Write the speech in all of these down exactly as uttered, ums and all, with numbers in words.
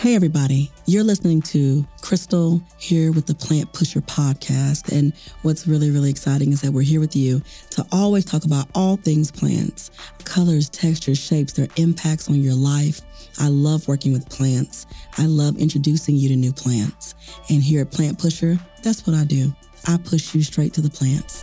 Hey, everybody. You're listening to Crystal here with the Plant Pusher podcast. And what's really, really exciting is that we're here with you to always talk about all things plants, colors, textures, shapes, their impacts on your life. I love working with plants. I love introducing you to new plants. And here at Plant Pusher, that's what I do. I push you straight to the plants.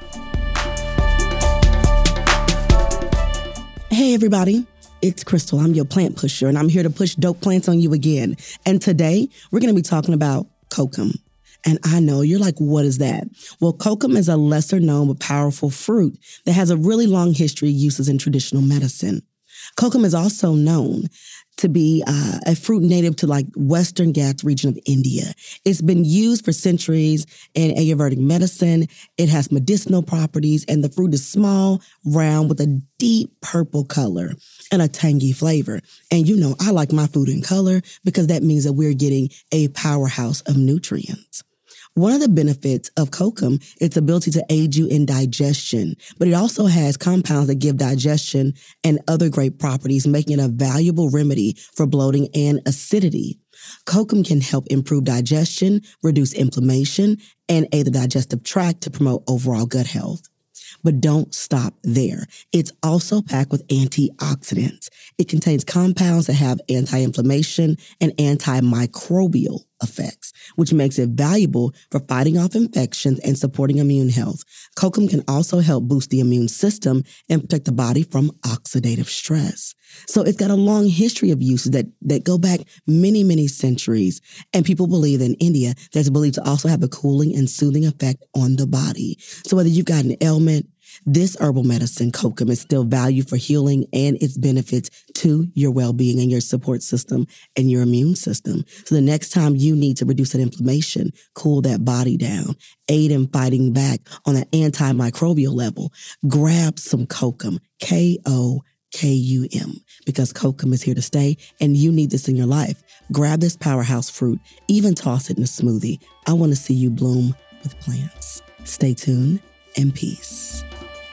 Hey, everybody. It's Crystal. I'm your plant pusher, and I'm here to push dope plants on you again. And today, we're going to be talking about kokum. And I know you're like, what is that? Well, kokum is a lesser known but powerful fruit that has a really long history of uses in traditional medicine. Kokum is also known to be uh, a fruit native to like Western Ghats region of India. It's been used for centuries in Ayurvedic medicine. It has medicinal properties, and the fruit is small, round, with a deep purple color and a tangy flavor. And you know, I like my food in color because that means that we're getting a powerhouse of nutrients. One of the benefits of kokum is its ability to aid you in digestion, but it also has compounds that give digestion and other great properties, making it a valuable remedy for bloating and acidity. Kokum can help improve digestion, reduce inflammation, and aid the digestive tract to promote overall gut health. But don't stop there. It's also packed with antioxidants. It contains compounds that have anti-inflammation and antimicrobial effects, which makes it valuable for fighting off infections and supporting immune health. Kokum can also help boost the immune system and protect the body from oxidative stress. So it's got a long history of uses that, that go back many, many centuries. And people believe that in India, that's believed to also have a cooling and soothing effect on the body. So whether you've got an ailment, this herbal medicine, kokum, is still valued for healing and its benefits to your well-being and your support system and your immune system. So the next time you need to reduce that inflammation, cool that body down, aid in fighting back on an antimicrobial level, grab some kokum, K O K U M, because kokum is here to stay and you need this in your life. Grab this powerhouse fruit, even toss it in a smoothie. I want to see you bloom with plants. Stay tuned and peace.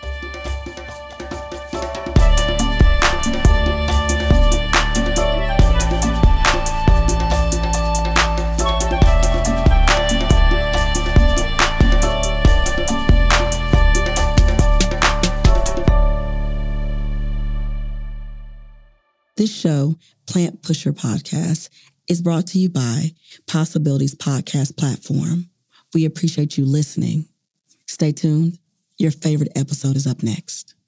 This show, Plant Pusher Podcast, is brought to you by Possibilities Podcast Platform. We appreciate you listening. Stay tuned. Your favorite episode is up next.